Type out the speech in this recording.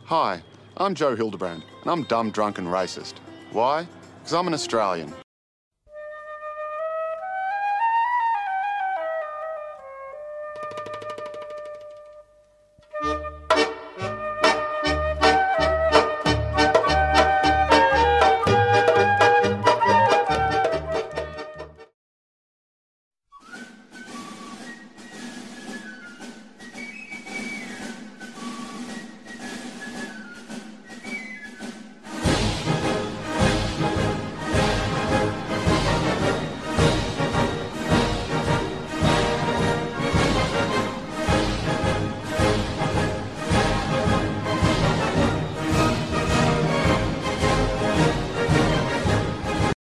Hi, I'm Joe Hildebrand, and I'm dumb, drunk and racist. Why? Because I'm an Australian.